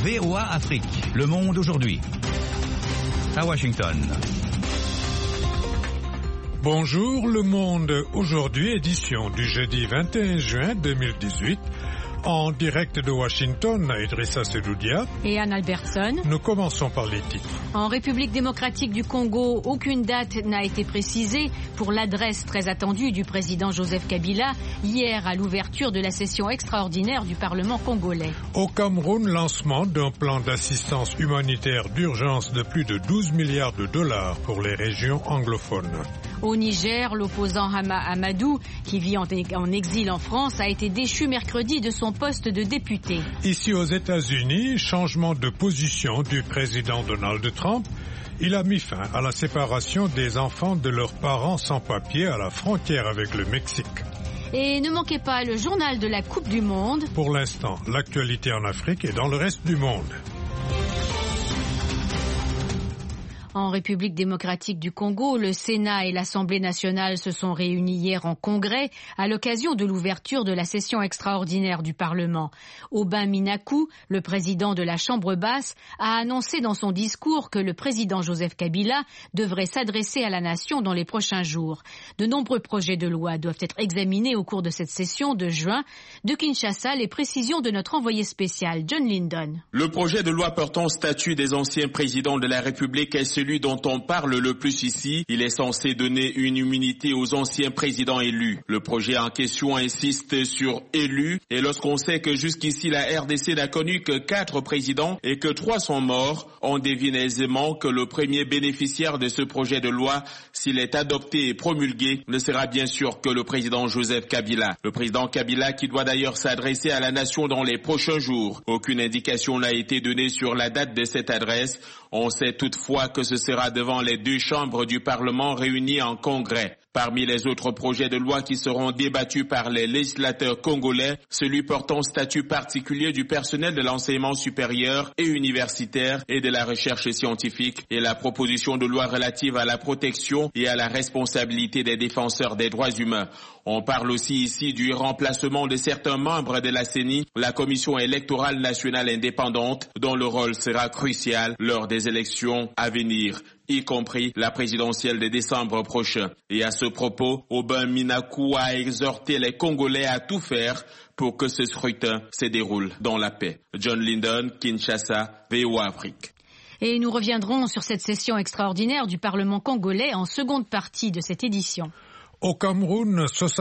VOA Afrique, le monde aujourd'hui. À Washington. Bonjour le monde, aujourd'hui édition du jeudi 21 juin 2018. En direct de Washington, Idrissa Sedoudia et Anne Albertson. Nous commençons par les titres. En République démocratique du Congo, aucune date n'a été précisée pour l'adresse très attendue du président Joseph Kabila hier à l'ouverture de la session extraordinaire du Parlement congolais. Au Cameroun, lancement d'un plan d'assistance humanitaire d'urgence de plus de 12 milliards de dollars pour les régions anglophones. Au Niger, l'opposant Hama Amadou, qui vit en exil en France, a été déchu mercredi de son poste de député. Ici aux États-Unis, changement de position du président Donald Trump. Il a mis fin à la séparation des enfants de leurs parents sans papier à la frontière avec le Mexique. Et ne manquez pas le journal de la Coupe du Monde. Pour l'instant, l'actualité en Afrique et dans le reste du monde. En République démocratique du Congo, le Sénat et l'Assemblée nationale se sont réunis hier en congrès à l'occasion de l'ouverture de la session extraordinaire du Parlement. Aubin Minakou, le président de la Chambre basse, a annoncé dans son discours que le président Joseph Kabila devrait s'adresser à la nation dans les prochains jours. De nombreux projets de loi doivent être examinés au cours de cette session de juin. De Kinshasa, les précisions de notre envoyé spécial, John Lyndon. Le projet de loi portant statut des anciens présidents de la République est celui dont on parle le plus ici. Il est censé donner une immunité aux anciens présidents élus. Le projet en question insiste sur élus, et lorsqu'on sait que jusqu'ici la RDC n'a connu que 4 présidents et que 3 sont morts, on devine aisément que le premier bénéficiaire de ce projet de loi, s'il est adopté et promulgué, ne sera bien sûr que le président Joseph Kabila. Le président Kabila qui doit d'ailleurs s'adresser à la nation dans les prochains jours. Aucune indication n'a été donnée sur la date de cette adresse. On sait toutefois que ce sera devant les 2 chambres du Parlement réunies en congrès. Parmi les autres projets de loi qui seront débattus par les législateurs congolais, celui portant statut particulier du personnel de l'enseignement supérieur et universitaire et de la recherche scientifique et la proposition de loi relative à la protection et à la responsabilité des défenseurs des droits humains. On parle aussi ici du remplacement de certains membres de la CENI, la Commission électorale nationale indépendante, dont le rôle sera crucial lors des élections à venir, y compris la présidentielle de décembre prochain. Et à ce propos, Aubin Minakou a exhorté les Congolais à tout faire pour que ce scrutin se déroule dans la paix. John Lyndon, Kinshasa, VOA Afrique. Et nous reviendrons sur cette session extraordinaire du Parlement congolais en seconde partie de cette édition. Au Cameroun,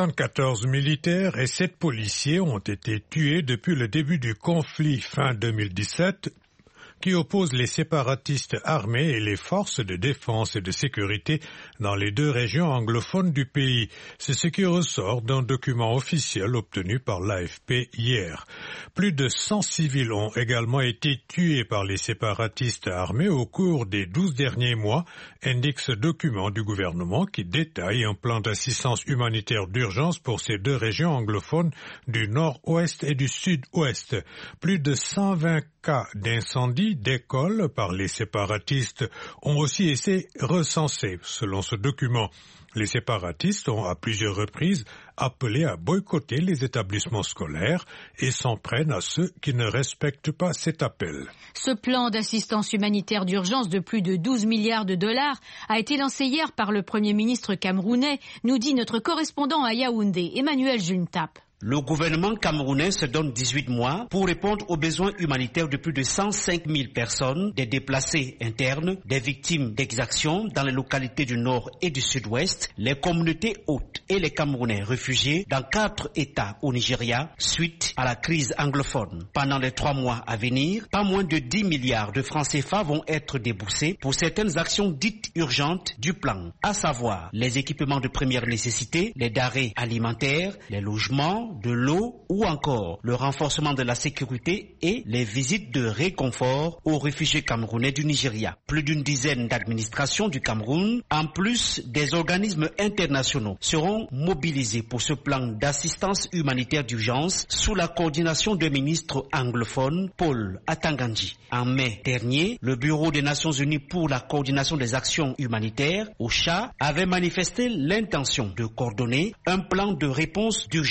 74 militaires et 7 policiers ont été tués depuis le début du conflit fin 2017 qui oppose les séparatistes armés et les forces de défense et de sécurité dans les 2 régions anglophones du pays. C'est ce qui ressort d'un document officiel obtenu par l'AFP hier. Plus de 100 civils ont également été tués par les séparatistes armés au cours des 12 derniers mois, indique ce document du gouvernement qui détaille un plan d'assistance humanitaire d'urgence pour ces 2 régions anglophones du nord-ouest et du sud-ouest. Plus de 120 cas d'incendie d'écoles par les séparatistes ont aussi été recensés, selon ce document. Les séparatistes ont à plusieurs reprises appelé à boycotter les établissements scolaires et s'en prennent à ceux qui ne respectent pas cet appel. Ce plan d'assistance humanitaire d'urgence de plus de 12 milliards de dollars a été lancé hier par le Premier ministre camerounais, nous dit notre correspondant à Yaoundé, Emmanuel Juntap. Le gouvernement camerounais se donne 18 mois pour répondre aux besoins humanitaires de plus de 105 000 personnes, des déplacés internes, des victimes d'exactions dans les localités du nord et du sud-ouest, les communautés hautes et les Camerounais réfugiés dans 4 États au Nigeria suite à la crise anglophone. Pendant les 3 mois à venir, pas moins de 10 milliards de francs CFA vont être déboursés pour certaines actions dites urgentes du plan, à savoir les équipements de première nécessité, les denrées alimentaires, les logements, de l'eau ou encore le renforcement de la sécurité et les visites de réconfort aux réfugiés camerounais du Nigeria. Plus d'une dizaine d'administrations du Cameroun, en plus des organismes internationaux, seront mobilisés pour ce plan d'assistance humanitaire d'urgence sous la coordination du ministre anglophone Paul Atangandji. En mai dernier, le Bureau des Nations Unies pour la coordination des actions humanitaires, OCHA, avait manifesté l'intention de coordonner un plan de réponse d'urgence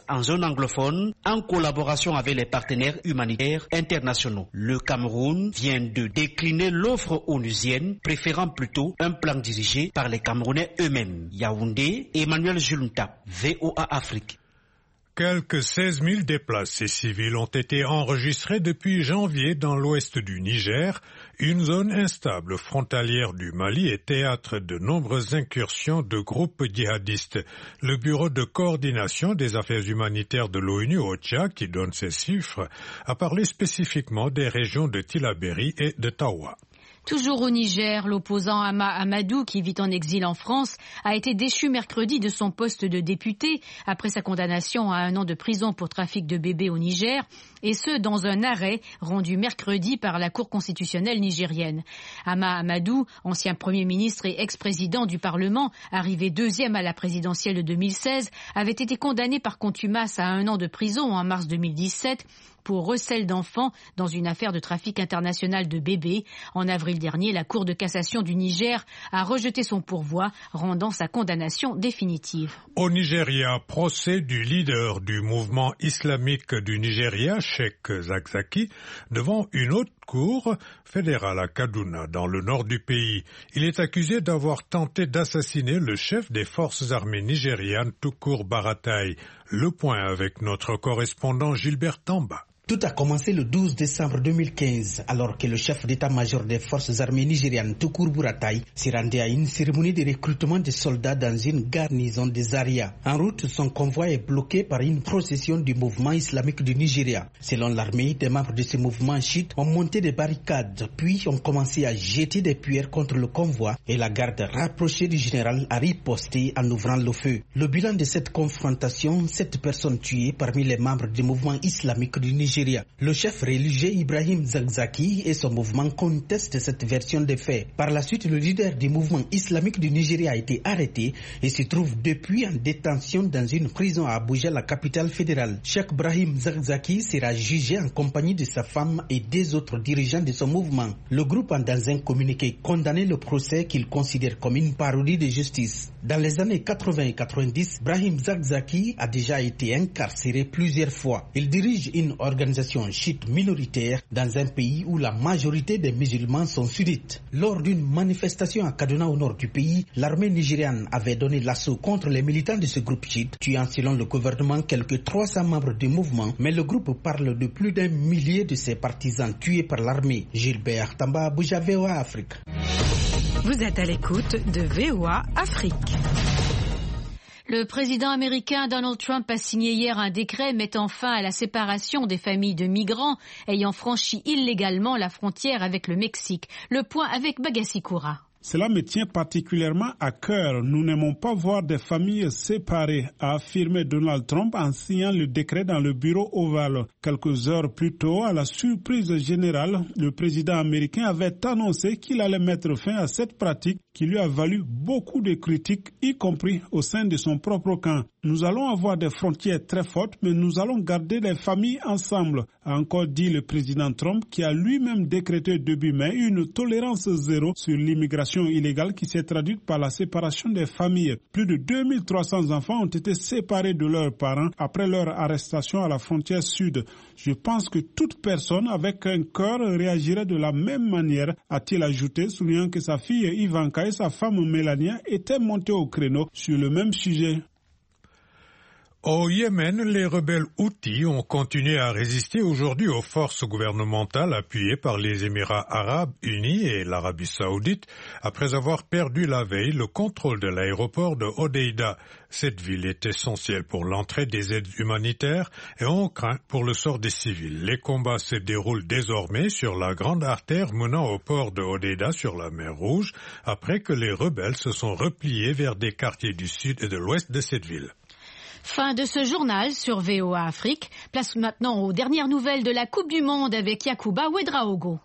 en zone anglophone en collaboration avec les partenaires humanitaires internationaux. Le Cameroun vient de décliner l'offre onusienne, préférant plutôt un plan dirigé par les Camerounais eux-mêmes. Yaoundé, Emmanuel Julunta, VOA Afrique. Quelques 16 000 déplacés civils ont été enregistrés depuis janvier dans l'ouest du Niger, une zone instable frontalière du Mali et théâtre de nombreuses incursions de groupes djihadistes. Le Bureau de coordination des affaires humanitaires de l'ONU, OCHA, qui donne ces chiffres, a parlé spécifiquement des régions de Tillabéri et de Tawa. Toujours au Niger, l'opposant Hama Amadou, qui vit en exil en France, a été déchu mercredi de son poste de député après sa condamnation à 1 an de prison pour trafic de bébés au Niger, et ce dans un arrêt rendu mercredi par la Cour constitutionnelle nigérienne. Hama Amadou, ancien Premier ministre et ex-président du Parlement, arrivé 2e à la présidentielle de 2016, avait été condamné par contumace à 1 an de prison en mars 2017 pour recel d'enfants dans une affaire de trafic international de bébés. En avril dernier, la Cour de cassation du Niger a rejeté son pourvoi, rendant sa condamnation définitive. Au Nigeria, procès du leader du mouvement islamique du Nigeria, Cheikh Zakzaki, devant une haute cour fédérale à Kaduna, dans le nord du pays. Il est accusé d'avoir tenté d'assassiner le chef des forces armées nigérianes, Tukur Baratai. Le point avec notre correspondant Gilbert Tamba. Tout a commencé le 12 décembre 2015, alors que le chef d'état-major des forces armées nigérianes, Tukur Buratai, s'est rendu à une cérémonie de recrutement de soldats dans une garnison de Zaria. En route, son convoi est bloqué par une procession du mouvement islamique du Nigeria. Selon l'armée, des membres de ce mouvement chiite ont monté des barricades, puis ont commencé à jeter des pierres contre le convoi et la garde rapprochée du général a riposté en ouvrant le feu. Le bilan de cette confrontation, 7 personnes tuées parmi les membres du mouvement islamique du Nigeria. Le chef religieux Ibrahim Zakzaki et son mouvement contestent cette version des faits. Par la suite, le leader du mouvement islamique du Nigeria a été arrêté et se trouve depuis en détention dans une prison à Abuja, la capitale fédérale. Cheikh Ibrahim Zakzaki sera jugé en compagnie de sa femme et des autres dirigeants de son mouvement. Le groupe a dans un communiqué condamné le procès qu'il considère comme une parodie de justice. Dans les années 80 et 90, Ibrahim Zakzaki a déjà été incarcéré plusieurs fois. Il dirige une organisation chiite minoritaire dans un pays où la majorité des musulmans sont sunnites. Lors d'une manifestation à Kaduna au nord du pays, l'armée nigériane avait donné l'assaut contre les militants de ce groupe chiite, tuant selon le gouvernement quelques 300 membres du mouvement, mais le groupe parle de plus d'1 millier de ses partisans tués par l'armée. Gilbert Tamba, Abuja, VOA Afrique. Vous êtes à l'écoute de VOA Afrique. Le président américain Donald Trump a signé hier un décret mettant fin à la séparation des familles de migrants ayant franchi illégalement la frontière avec le Mexique. Le point avec Bagassi Koura. Cela me tient particulièrement à cœur. Nous n'aimons pas voir des familles séparées, a affirmé Donald Trump en signant le décret dans le bureau ovale. Quelques heures plus tôt, à la surprise générale, le président américain avait annoncé qu'il allait mettre fin à cette pratique qui lui a valu beaucoup de critiques, y compris au sein de son propre camp. Nous allons avoir des frontières très fortes, mais nous allons garder les familles ensemble, a encore dit le président Trump, qui a lui-même décrété début mai une tolérance zéro sur l'immigration illégale qui s'est traduite par la séparation des familles. Plus de 2300 enfants ont été séparés de leurs parents après leur arrestation à la frontière sud. Je pense que toute personne avec un cœur réagirait de la même manière, a-t-il ajouté, soulignant que sa fille Ivanka et sa femme Melania étaient montées au créneau sur le même sujet. Au Yémen, les rebelles Houthis ont continué à résister aujourd'hui aux forces gouvernementales appuyées par les Émirats arabes unis et l'Arabie saoudite après avoir perdu la veille le contrôle de l'aéroport de Hodeïda. Cette ville est essentielle pour l'entrée des aides humanitaires et on craint pour le sort des civils. Les combats se déroulent désormais sur la grande artère menant au port de Hodeïda sur la mer Rouge après que les rebelles se sont repliés vers des quartiers du sud et de l'ouest de cette ville. Fin de ce journal sur VOA Afrique. Place maintenant aux dernières nouvelles de la Coupe du Monde avec Yacouba Ouedraogo.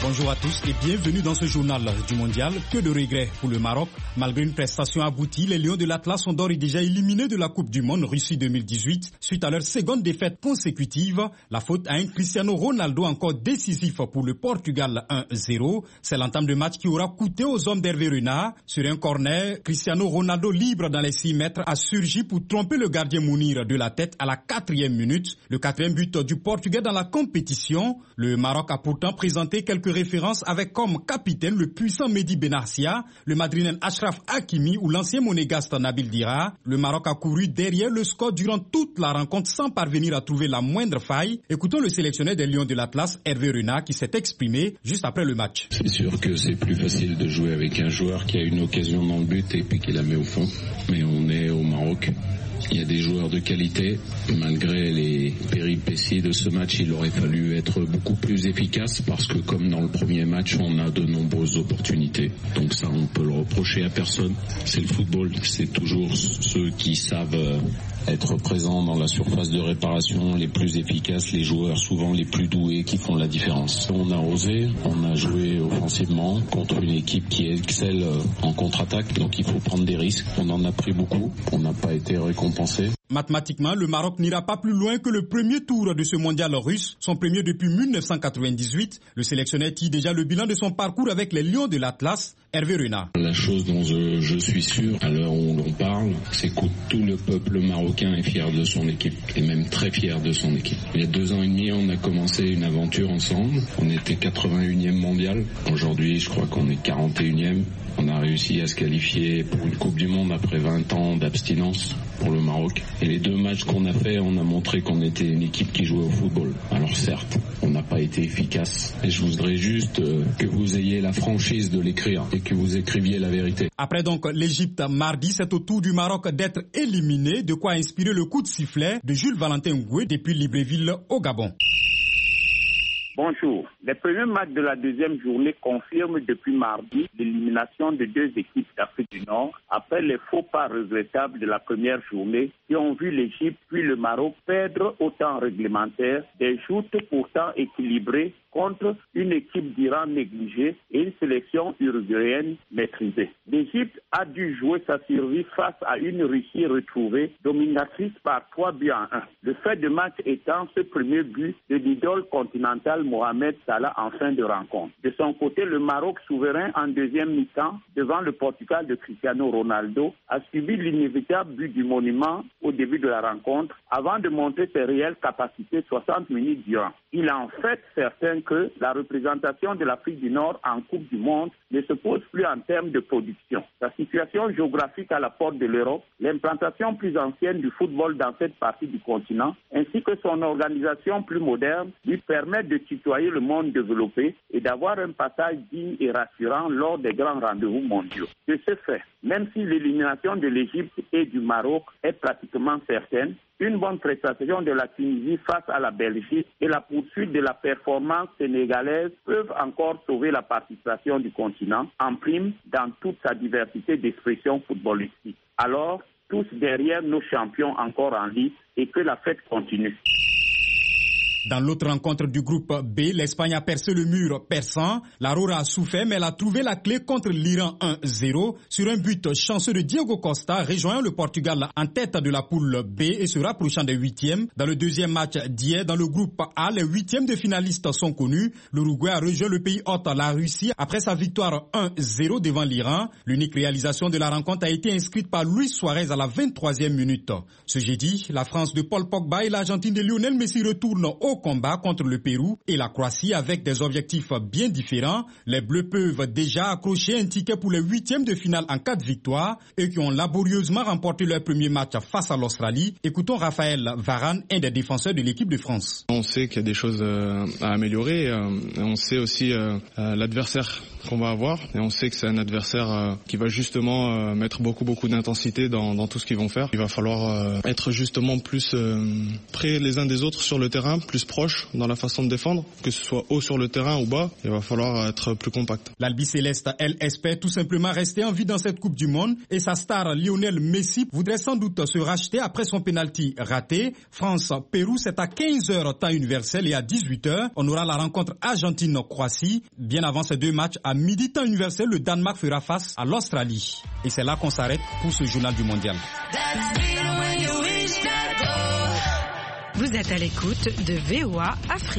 Bonjour à tous et bienvenue dans ce journal du mondial. Que de regrets pour le Maroc. Malgré une prestation aboutie, les Lions de l'Atlas sont d'ores et déjà éliminés de la Coupe du Monde Russie 2018 suite à leur seconde défaite consécutive. La faute à un Cristiano Ronaldo encore décisif pour le Portugal 1-0. C'est l'entame de match qui aura coûté aux hommes d'Hervé Renard. Sur un corner, Cristiano Ronaldo libre dans les 6 mètres a surgi pour tromper le gardien Mounir de la tête à la 4e minute. Le 4e but du Portugais dans la compétition. Le Maroc a pourtant présenté quelques référence avec comme capitaine le puissant Mehdi Benarsia, le madrilène Achraf Hakimi ou l'ancien monégasque Nabil Dira. Le Maroc a couru derrière le score durant toute la rencontre sans parvenir à trouver la moindre faille. Écoutons le sélectionneur des Lions de l'Atlas, Hervé Renard, qui s'est exprimé juste après le match. C'est sûr que c'est plus facile de jouer avec un joueur qui a une occasion dans le but et puis qui la met au fond. Mais on est au Maroc. Il y a des joueurs de qualité. Malgré les péripéties de ce match, il aurait fallu être beaucoup plus efficace parce que comme dans le premier match, on a de nombreuses opportunités. Donc ça, on peut le reprocher à personne. C'est le football. C'est toujours ceux qui savent être présents dans la surface de réparation, les plus efficaces, les joueurs souvent les plus doués qui font la différence. On a osé, on a joué offensivement contre une équipe qui excelle en contre-attaque, donc il faut prendre des risques. On en a pris beaucoup, on n'a pas été récompensé. Mathématiquement, le Maroc n'ira pas plus loin que le premier tour de ce mondial russe, son premier depuis 1998. Le sélectionneur tire déjà le bilan de son parcours avec les Lions de l'Atlas, Hervé Renard. La chose dont je suis sûr, à l'heure où l'on parle, c'est que tout le peuple marocain est fier de son équipe, et même très fier de son équipe. Il y a 2 ans et demi, on a commencé une aventure ensemble. On était 81e mondial. Aujourd'hui, je crois qu'on est 41e. On a réussi à se qualifier pour une Coupe du Monde après 20 ans d'abstinence pour le Maroc. Et les 2 matchs qu'on a fait, on a montré qu'on était une équipe qui jouait au football. Alors certes, on n'a pas été efficace. Et je voudrais juste que vous ayez la franchise de l'écrire et que vous écriviez la vérité. Après donc l'Égypte mardi, c'est au tour du Maroc d'être éliminé, de quoi inspirer le coup de sifflet de Jules Valentin Ngoué depuis Libreville au Gabon. Bonjour. Les premiers matchs de la deuxième journée confirment depuis mardi l'élimination de 2 équipes d'Afrique du Nord après les faux pas regrettables de la première journée qui ont vu l'Égypte puis le Maroc perdre au temps réglementaire des joutes pourtant équilibrées contre une équipe d'Iran négligée et une sélection uruguayenne maîtrisée. L'Égypte a dû jouer sa survie face à une Russie retrouvée dominatrice par 3-1. Le fait de match étant ce premier but de l'idole continentale Mohamed Salah en fin de rencontre. De son côté, le Maroc souverain en deuxième mi-temps devant le Portugal de Cristiano Ronaldo a subi l'inévitable but du monument au début de la rencontre avant de montrer ses réelles capacités 60 minutes durant. Il est en fait certain que la représentation de l'Afrique du Nord en Coupe du Monde ne se pose plus en termes de production. Sa situation géographique à la porte de l'Europe, l'implantation plus ancienne du football dans cette partie du continent, ainsi que son organisation plus moderne, lui permettent de tutoyer le monde développé et d'avoir un passage digne et rassurant lors des grands rendez-vous mondiaux. De ce fait, même si l'élimination de l'Égypte et du Maroc est pratiquement certaine, une bonne prestation de la Tunisie face à la Belgique et la poursuite de la performance sénégalaise peuvent encore sauver la participation du continent en prime dans toute sa diversité d'expressions footballistiques. Alors, tous derrière nos champions encore en lice et que la fête continue. Dans l'autre rencontre du groupe B, l'Espagne a percé le mur persan. La Rora a souffert, mais elle a trouvé la clé contre l'Iran 1-0 sur un but chanceux de Diego Costa, rejoignant le Portugal en tête de la poule B et se rapprochant des 8e. Dans le deuxième match d'hier, dans le groupe A, les 8e de finalistes sont connus. L'Uruguay a rejoint le pays hôte, la Russie, après sa victoire 1-0 devant l'Iran. L'unique réalisation de la rencontre a été inscrite par Luis Suarez à la 23e minute. Ce jeudi, la France de Paul Pogba et l'Argentine de Lionel Messi retournent au combat contre le Pérou et la Croatie avec des objectifs bien différents. Les Bleus peuvent déjà accrocher un ticket pour les 8e de finale en cas de victoire, eux qui ont laborieusement remporté leur premier match face à l'Australie. Écoutons Raphaël Varane, un des défenseurs de l'équipe de France. On sait qu'il y a des choses à améliorer. On sait aussi l'adversaire qu'on va avoir et on sait que c'est un adversaire qui va justement mettre beaucoup d'intensité dans tout ce qu'ils vont faire. Il va falloir être justement plus près les uns des autres sur le terrain, plus proches dans la façon de défendre, que ce soit haut sur le terrain ou bas, il va falloir être plus compact. L'Albi-Céleste, elle espère tout simplement rester en vie dans cette Coupe du Monde et sa star Lionel Messi voudrait sans doute se racheter après son pénalty raté. France-Pérou, c'est à 15h temps universel et à 18h, on aura la rencontre Argentine-Croatie. Bien avant ces deux matchs, à midi temps universel, le Danemark fera face à l'Australie. Et c'est là qu'on s'arrête pour ce journal du mondial. Vous êtes à l'écoute de VOA Afrique.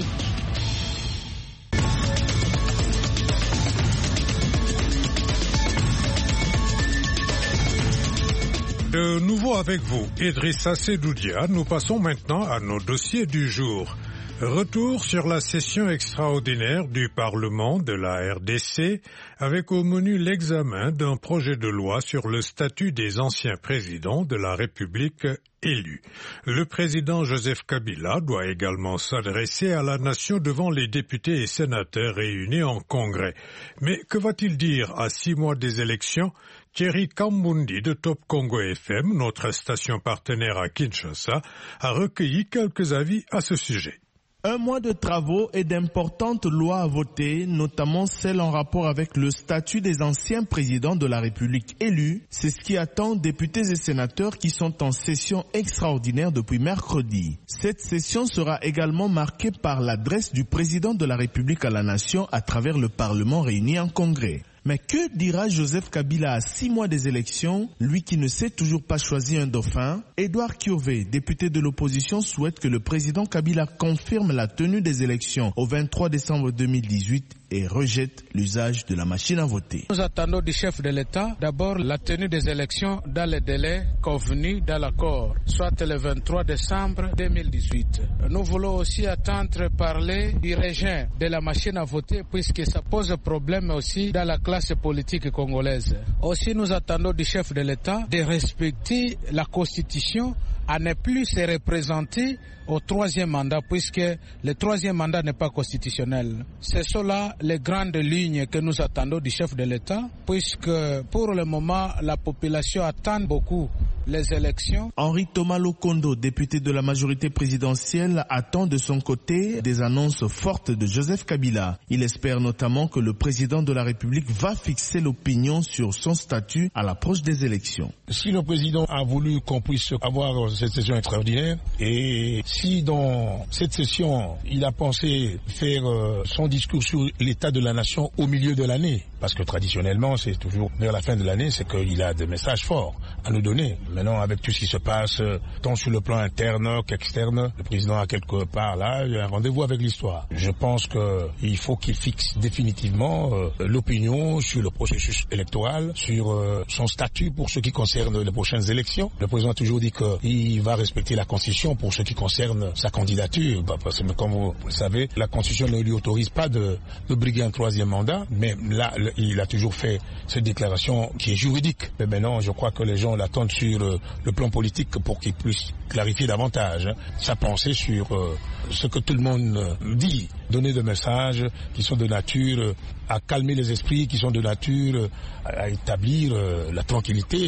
De nouveau avec vous, Idrissa Sedoudia, nous passons maintenant à nos dossiers du jour. Retour sur la session extraordinaire du Parlement de la RDC avec au menu l'examen d'un projet de loi sur le statut des anciens présidents de la République élus. Le président Joseph Kabila doit également s'adresser à la nation devant les députés et sénateurs réunis en congrès. Mais que va-t-il dire à 6 mois des élections? Thierry Kambundi de Top Congo FM, notre station partenaire à Kinshasa, a recueilli quelques avis à ce sujet. Un mois de travaux et d'importantes lois à voter, notamment celles en rapport avec le statut des anciens présidents de la République élus. C'est ce qui attend députés et sénateurs qui sont en session extraordinaire depuis mercredi. Cette session sera également marquée par l'adresse du président de la République à la nation à travers le Parlement réuni en congrès. Mais que dira Joseph Kabila à 6 mois des élections, lui qui ne sait toujours pas choisir un dauphin? Edouard Kiové, député de l'opposition, souhaite que le président Kabila confirme la tenue des élections au 23 décembre 2018 et rejette l'usage de la machine à voter. Nous attendons du chef de l'État d'abord la tenue des élections dans les délais convenus dans l'accord, soit le 23 décembre 2018. Nous voulons aussi attendre parler du régime de la machine à voter puisque ça pose problème aussi dans la classe politique congolaise. Aussi nous attendons du chef de l'État de respecter la Constitution à ne plus se représenter au 3e mandat puisque le 3e mandat n'est pas constitutionnel. Ce sont là les grandes lignes que nous attendons du chef de l'État puisque pour le moment la population attend beaucoup les élections. Henri Thomas Lokondo, député de la majorité présidentielle, attend de son côté des annonces fortes de Joseph Kabila. Il espère notamment que le président de la République va fixer l'opinion sur son statut à l'approche des élections. Si le président a voulu qu'on puisse avoir cette session extraordinaire et si dans cette session il a pensé faire son discours sur l'état de la nation au milieu de l'année, parce que traditionnellement c'est toujours vers la fin de l'année, c'est qu'il a des messages forts à nous donner. Maintenant, avec tout ce qui se passe, tant sur le plan interne qu'externe, le président a quelque part là, il y a un rendez-vous avec l'histoire. Je pense qu'il faut qu'il fixe définitivement l'opinion sur le processus électoral, sur son statut pour ce qui concerne les prochaines élections. Le président a toujours dit qu'il va respecter la Constitution pour ce qui concerne sa candidature. Parce que comme vous le savez, la Constitution ne lui autorise pas de briguer un 3e mandat, mais là, il a toujours fait cette déclaration qui est juridique. Mais maintenant, je crois que les gens l'attendent sur le plan politique pour qu'il puisse clarifier davantage sa pensée sur ce que tout le monde dit, donner des messages qui sont de nature à calmer les esprits, qui sont de nature à établir la tranquillité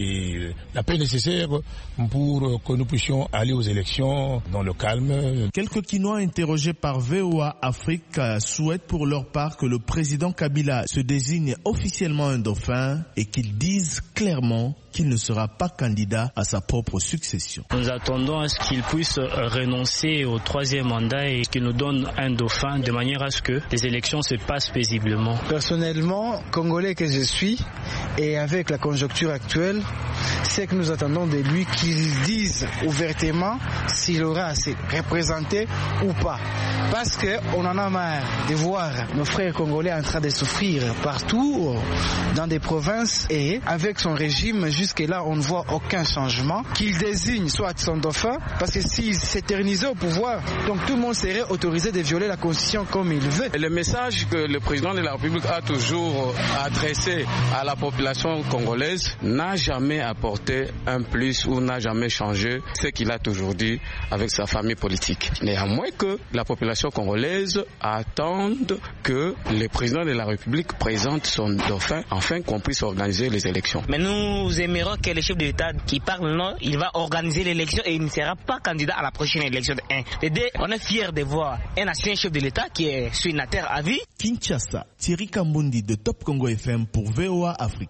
et la paix nécessaire pour que nous puissions aller aux élections dans le calme. Quelques Quinois interrogés par VOA Afrique souhaitent pour leur part que le président Kabila se désigne officiellement un dauphin et qu'il dise clairement qu'il ne sera pas candidat à sa propre succession. Nous attendons à ce qu'il puisse renoncer au 3e mandat et qu'il nous donne un dauphin de manière à ce que les élections se passent paisiblement. Personnellement, Congolais que je suis, et avec la conjoncture actuelle, c'est que nous attendons de lui qu'il dise ouvertement s'il aura à se représenter ou pas. Parce qu'on en a marre de voir nos frères congolais en train de souffrir partout dans des provinces et avec son régime jusque-là on ne voit aucun changement. Qu'il désigne soit son dauphin parce que s'il s'éternisait au pouvoir, donc tout le monde serait autorisé de violer la Constitution comme il veut. Le message que le président de la République a toujours adressé à la population congolaise n'a jamais apporté un plus ou n'a jamais changé ce qu'il a toujours dit avec sa famille politique. Néanmoins que la population congolaise attend que le président de la République présente son dauphin afin qu'on puisse organiser les élections. Mais nous aimerions que le chef de l'État qui parle, non, il va organiser l'élection et il ne sera pas candidat à la prochaine élection de 1. De 2, on est fiers de voir un ancien chef de l'État qui est sénateur à vie. Kinshasa, Thierry Kambundi de Top Congo FM pour VOA Afrique.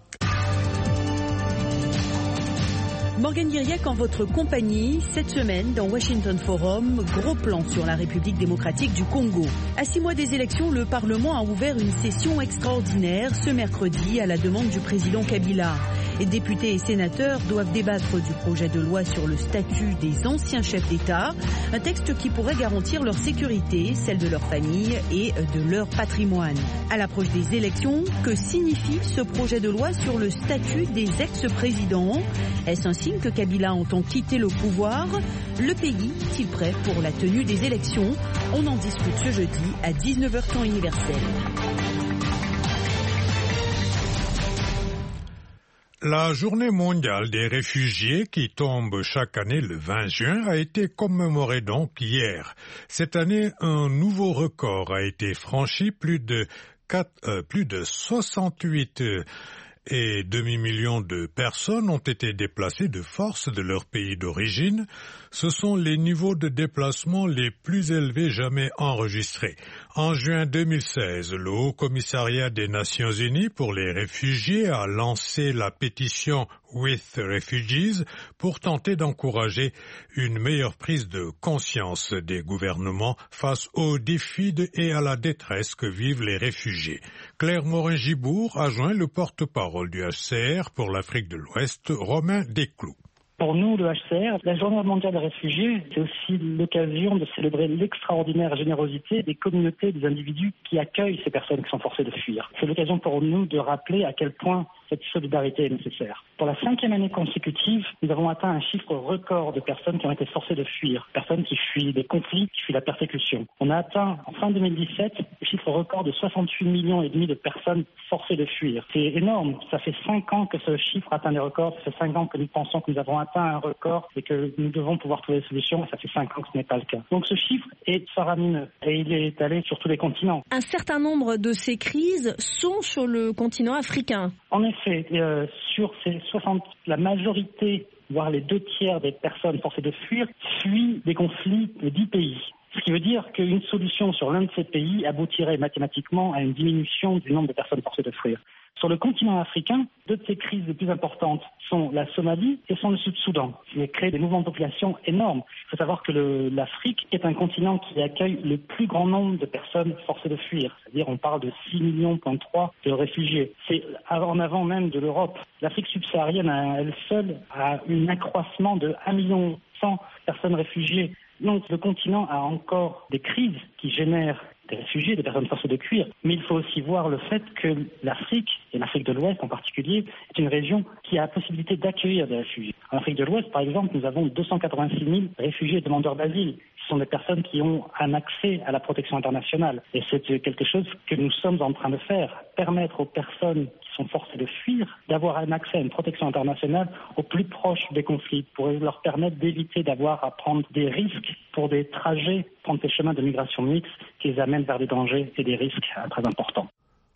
Morgane Guiriac en votre compagnie, cette semaine dans Washington Forum, gros plan sur la République démocratique du Congo. À 6 mois des élections, le Parlement a ouvert une session extraordinaire ce mercredi à la demande du président Kabila. Les députés et sénateurs doivent débattre du projet de loi sur le statut des anciens chefs d'État, un texte qui pourrait garantir leur sécurité, celle de leur famille et de leur patrimoine. À l'approche des élections, que signifie ce projet de loi sur le statut des ex-présidents ? Est-ce un signe que Kabila entend quitter le pouvoir ? Le pays est-il prêt pour la tenue des élections ? On en discute ce jeudi à 19h temps universel. La journée mondiale des réfugiés qui tombe chaque année le 20 juin a été commémorée donc hier. Cette année, un nouveau record a été franchi, plus de 68 et demi-millions de personnes ont été déplacées de force de leur pays d'origine. Ce sont les niveaux de déplacement les plus élevés jamais enregistrés. En juin 2016, le Haut Commissariat des Nations Unies pour les réfugiés a lancé la pétition With Refugees pour tenter d'encourager une meilleure prise de conscience des gouvernements face aux défis et à la détresse que vivent les réfugiés. Claire Morin-Gibour a joint le porte-parole du HCR pour l'Afrique de l'Ouest, Romain Desclous. Pour nous, le HCR, la Journée mondiale des réfugiés, c'est aussi l'occasion de célébrer l'extraordinaire générosité des communautés, des individus qui accueillent ces personnes qui sont forcées de fuir. C'est l'occasion pour nous de rappeler à quel point cette solidarité est nécessaire. Pour la 5e année consécutive, nous avons atteint un chiffre record de personnes qui ont été forcées de fuir, personnes qui fuient des conflits, qui fuient la persécution. On a atteint, en fin 2017, le chiffre record de 68,5 millions de personnes forcées de fuir. C'est énorme. Ça fait 5 ans que ce chiffre atteint des records. Ça fait 5 ans que nous pensons que nous avons atteint un record et que nous devons pouvoir trouver des solutions. Ça fait 5 ans que ce n'est pas le cas. Donc ce chiffre est faramineux et il est allé sur tous les continents. Un certain nombre de ces crises sont sur le continent africain. En effet, sur ces 60, la majorité, voire les 2/3 des personnes forcées de fuir, fuient des conflits de 10 pays. Ce qui veut dire qu'une solution sur l'un de ces pays aboutirait mathématiquement à une diminution du nombre de personnes forcées de fuir. Sur le continent africain, 2 de ces crises les plus importantes sont la Somalie et le Sud-Soudan, qui a créé des mouvements de population énormes. Il faut savoir que l'Afrique est un continent qui accueille le plus grand nombre de personnes forcées de fuir. C'est-à-dire on parle de 6,3 millions de réfugiés. C'est en avant même de l'Europe. L'Afrique subsaharienne, à elle seule, a un accroissement de 1,1 million de personnes réfugiées. Donc le continent a encore des crises qui génèrent des réfugiés, des personnes forcées de fuir. Mais il faut aussi voir le fait que l'Afrique, et l'Afrique de l'Ouest en particulier, est une région qui a la possibilité d'accueillir des réfugiés. En Afrique de l'Ouest, par exemple, nous avons 286 000 réfugiés et demandeurs d'asile. Ce sont des personnes qui ont un accès à la protection internationale. Et c'est quelque chose que nous sommes en train de faire, permettre aux personnes qui sont forcées de fuir d'avoir un accès à une protection internationale au plus proche des conflits, pour leur permettre d'éviter d'avoir à prendre des risques pour des trajets, prendre des chemins de migration mixtes qui les amènent vers des dangers et des risques très importants.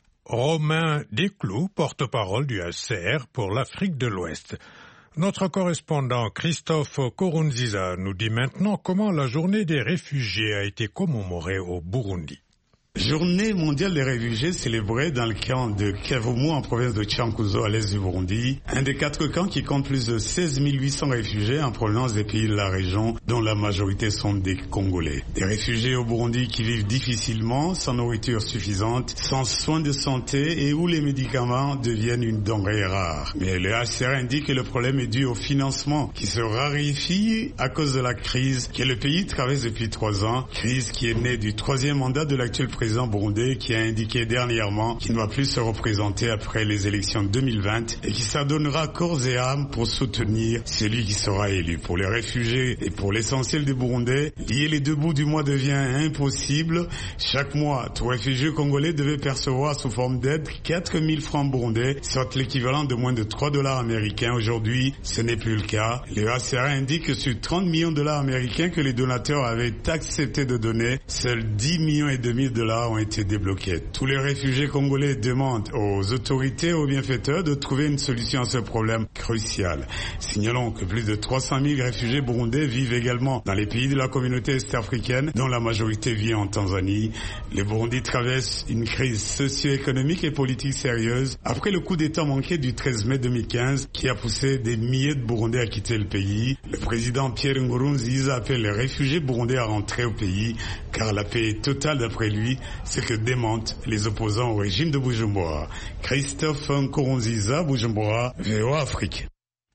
Romain Desclous, porte-parole du HCR pour l'Afrique de l'Ouest. Notre correspondant Christophe Korunziza nous dit maintenant comment la journée des réfugiés a été commémorée au Burundi. Journée mondiale des réfugiés célébrée dans le camp de Kavumu en province de Chankuzo à l'est du Burundi, un des 4 camps qui compte plus de 16 800 réfugiés en provenance des pays de la région dont la majorité sont des Congolais. Des réfugiés au Burundi qui vivent difficilement, sans nourriture suffisante, sans soins de santé et où les médicaments deviennent une denrée rare. Mais le HCR indique que le problème est dû au financement qui se raréfie à cause de la crise que le pays traverse depuis 3 ans, crise qui est née du 3e mandat de l'actuel président président burundais qui a indiqué dernièrement qu'il ne va plus se représenter après les élections 2020 et qui s'adonnera corps et âme pour soutenir celui qui sera élu. Pour les réfugiés et pour l'essentiel des Burundais, lier les deux bouts du mois devient impossible. Chaque mois, tout réfugié congolais devait percevoir sous forme d'aide 4000 francs burundais, soit l'équivalent de moins de $3 américains. Aujourd'hui, ce n'est plus le cas. Le HCR indique que sur 30 millions de dollars américains que les donateurs avaient accepté de donner, seuls 10 millions et demi de dollars ont été débloqués. Tous les réfugiés congolais demandent aux autorités et aux bienfaiteurs de trouver une solution à ce problème crucial. Signalons que plus de 300 000 réfugiés burundais vivent également dans les pays de la communauté est-africaine, dont la majorité vit en Tanzanie. Le Burundi traverse une crise socio-économique et politique sérieuse après le coup d'État manqué du 13 mai 2015 qui a poussé des milliers de Burundais à quitter le pays. Le président Pierre Nkurunziza appelle les réfugiés burundais à rentrer au pays car la paix est totale d'après lui, ce que démentent les opposants au régime de Bujumbura. Christophe Nkurunziza, Bujumbura, VOA Afrique.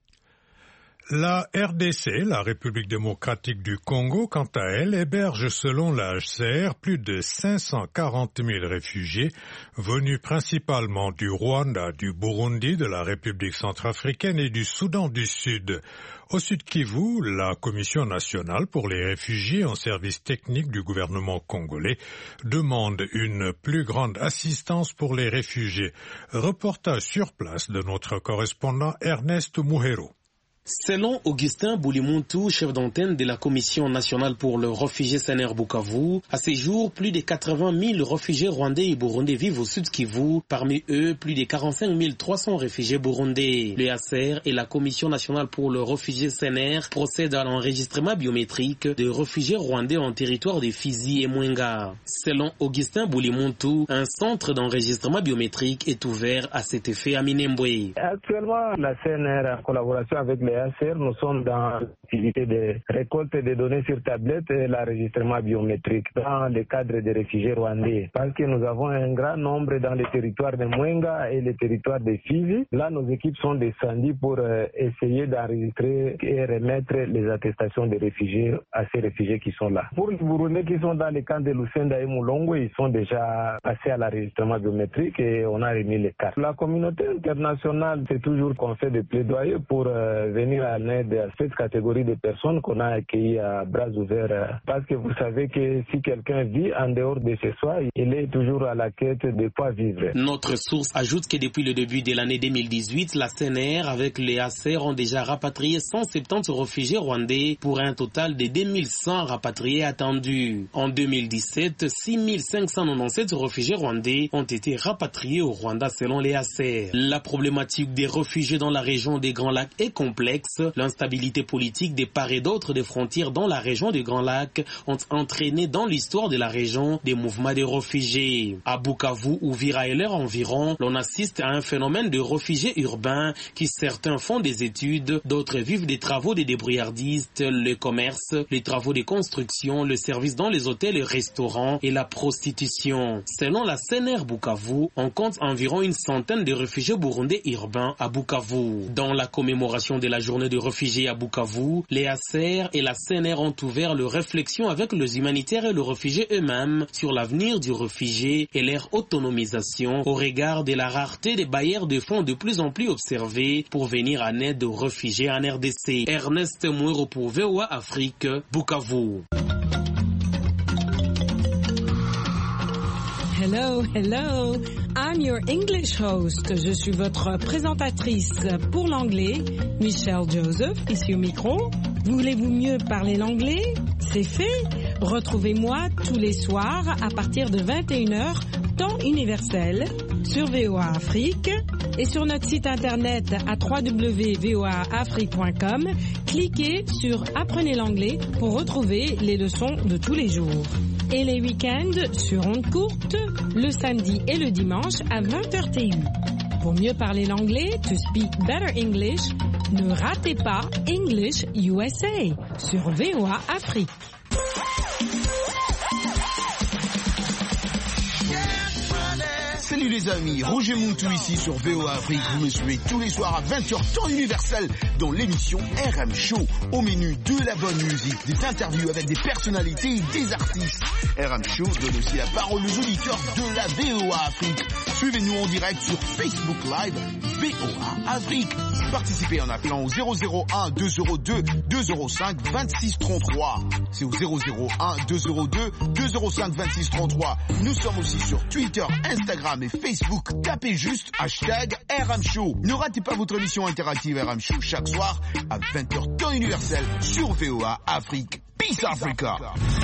La RDC, la République démocratique du Congo, quant à elle, héberge selon la HCR plus de 540 000 réfugiés venus principalement du Rwanda, du Burundi, de la République centrafricaine et du Soudan du Sud. Au Sud Kivu, la Commission nationale pour les réfugiés en service technique du gouvernement congolais demande une plus grande assistance pour les réfugiés. Reportage sur place de notre correspondant Ernest Muhero. Selon Augustin Boulimuntu, chef d'antenne de la Commission nationale pour le réfugié CNR Bukavu, à ce jour, plus de 80 000 réfugiés rwandais et burundais vivent au Sud Kivu. Parmi eux, plus de 45 300 réfugiés burundais. Le HCR et la Commission nationale pour le réfugié CNR procèdent à l'enregistrement biométrique de réfugiés rwandais en territoire de Fizi et Mwenga. Selon Augustin Boulimuntu, un centre d'enregistrement biométrique est ouvert à cet effet à Minembwe. Actuellement, la CNR, en collaboration avec les nous sommes dans l'activité de récolte des données sur tablette et l'enregistrement biométrique dans le cadre des réfugiés rwandais. Parce que nous avons un grand nombre dans les territoires de Mwenga et les territoires de Fizi. Là, nos équipes sont descendues pour essayer d'enregistrer et remettre les attestations des réfugiés à ces réfugiés qui sont là. Pour les Burundais qui sont dans les camps de Lusenda et Mulongo, ils sont déjà passés à l'enregistrement biométrique et on a remis les cartes. La communauté internationale, c'est toujours qu'on fait des plaidoyers pour venir à l'aide à cette catégorie de personnes qu'on a accueillies à bras ouverts. Parce que vous savez que si quelqu'un vit en dehors de chez soi, il est toujours à la quête de quoi vivre. Notre source ajoute que depuis le début de l'année 2018, la CNR avec les HCR ont déjà rapatrié 170 réfugiés rwandais pour un total de 2100 rapatriés attendus. En 2017, 6597 réfugiés rwandais ont été rapatriés au Rwanda selon les HCR. La problématique des réfugiés dans la région des Grands Lacs est complexe. L'instabilité politique des part et d'autre des frontières dans la région des Grands Lacs ont entraîné dans l'histoire de la région des mouvements de réfugiés. À Bukavu, Uvira et leur environ, l'on assiste à un phénomène de réfugiés urbains qui certains font des études, d'autres vivent des travaux des débrouillardistes, le commerce, les travaux de construction, le service dans les hôtels et restaurants et la prostitution. Selon la CNR Bukavu, on compte environ une centaine de réfugiés burundais urbains à Bukavu. Dans la commémoration de la journée de réfugiés à Bukavu, les HCR et la CNR ont ouvert leur réflexion avec les humanitaires et les réfugiés eux-mêmes sur l'avenir du réfugié et leur autonomisation au regard de la rareté des bailleurs de fonds de plus en plus observés pour venir en aide aux réfugiés en RDC. Ernest Mouero pour VOA Afrique, Bukavu. Hello, hello. I'm your English host. Je suis votre présentatrice pour l'anglais, Michelle Joseph, ici au micro. Voulez-vous mieux parler l'anglais? C'est fait. Retrouvez-moi tous les soirs à partir de 21h, temps universel, sur VOA Afrique et sur notre site internet à www.voaafrique.com. Cliquez sur Apprenez l'anglais pour retrouver les leçons de tous les jours. Et les week-ends sur ondes courtes, le samedi et le dimanche à 20h TU. Pour mieux parler l'anglais, to speak better English, ne ratez pas English USA sur VOA Afrique. Salut les amis, Roger Montou ici sur VOA Afrique. Vous me suivez tous les soirs à 20h temps universel dans l'émission RM Show. Au menu de la bonne musique, des interviews avec des personnalités et des artistes. RM Show donne aussi la parole aux auditeurs de la VOA Afrique. Suivez-nous en direct sur Facebook Live VOA Afrique. Participez en appelant au 001 202 205 26 33. C'est au 001 202 205 26 33. Nous sommes aussi sur Twitter, Instagram et Facebook. Tapez juste #RM Show. Ne ratez pas votre émission interactive RM Show chaque soir à 20h temps universel sur VOA Afrique. Peace Africa.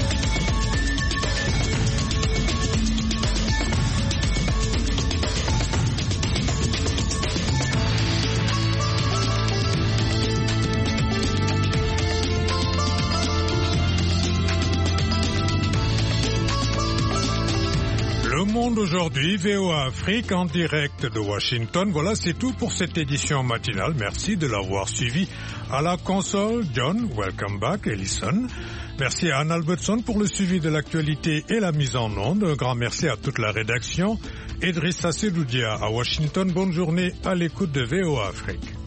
Le Monde aujourd'hui, VOA Afrique en direct de Washington. Voilà, c'est tout pour cette édition matinale. Merci de l'avoir suivi. À la console, John, welcome back, Ellison. Merci à Anne Albertson pour le suivi de l'actualité et la mise en onde. Un grand merci à toute la rédaction. Idrissa Seloudia à Washington. Bonne journée à l'écoute de VOA Afrique.